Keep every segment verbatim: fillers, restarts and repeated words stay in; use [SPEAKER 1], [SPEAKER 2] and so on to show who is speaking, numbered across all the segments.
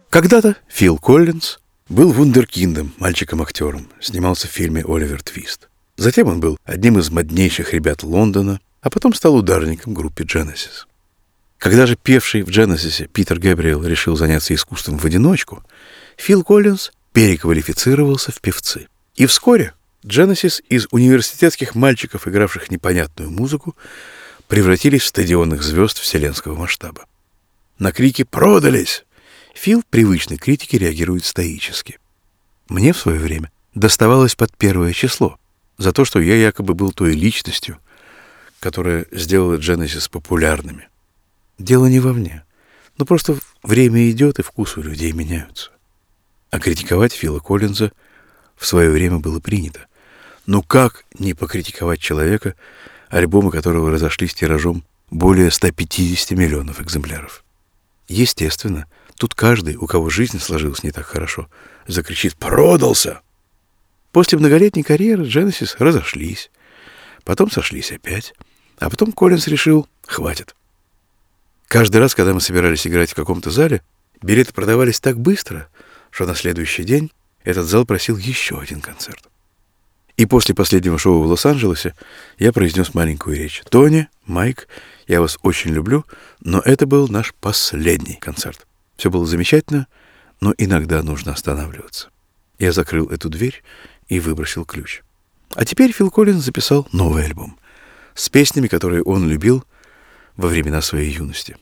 [SPEAKER 1] Когда-то Фил Коллинз был вундеркиндом, мальчиком-актером, снимался в фильме «Оливер Твист». Затем он был одним из моднейших ребят Лондона, а потом стал ударником группы Genesis. Когда же певший в Genesis Питер Гэбриэл решил заняться искусством в одиночку, Фил Коллинз переквалифицировался в певцы. И вскоре Genesis из университетских мальчиков, игравших непонятную музыку, превратились в стадионных звезд вселенского масштаба. На крики «Продались!» Фил в привычной критике реагирует стоически. Мне в свое время доставалось под первое число за то, что я якобы был той личностью, которая сделала Genesis популярными. Дело не во мне, но просто время идет, и вкусы у людей меняются. А критиковать Фила Коллинза в свое время было принято. Ну как не покритиковать человека, альбомы которого разошлись тиражом более ста пятидесяти миллионов экземпляров? Естественно, тут каждый, у кого жизнь сложилась не так хорошо, закричит «Продался!». После многолетней карьеры Genesis разошлись, потом сошлись опять, а потом Коллинз решил «хватит». Каждый раз, когда мы собирались играть в каком-то зале, билеты продавались так быстро, что на следующий день этот зал просил еще один концерт. И после последнего шоу в Лос-Анджелесе я произнес маленькую речь. «Тони, Майк, я вас очень люблю, но это был наш последний концерт. Все было замечательно, но иногда нужно останавливаться». Я закрыл эту дверь и выбросил ключ. А теперь Фил Коллинз записал новый альбом с песнями, которые он любил во времена своей юности.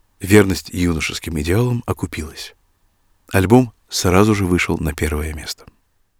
[SPEAKER 1] Верность юношеским идеалам окупилась. Альбом сразу же вышел на первое место.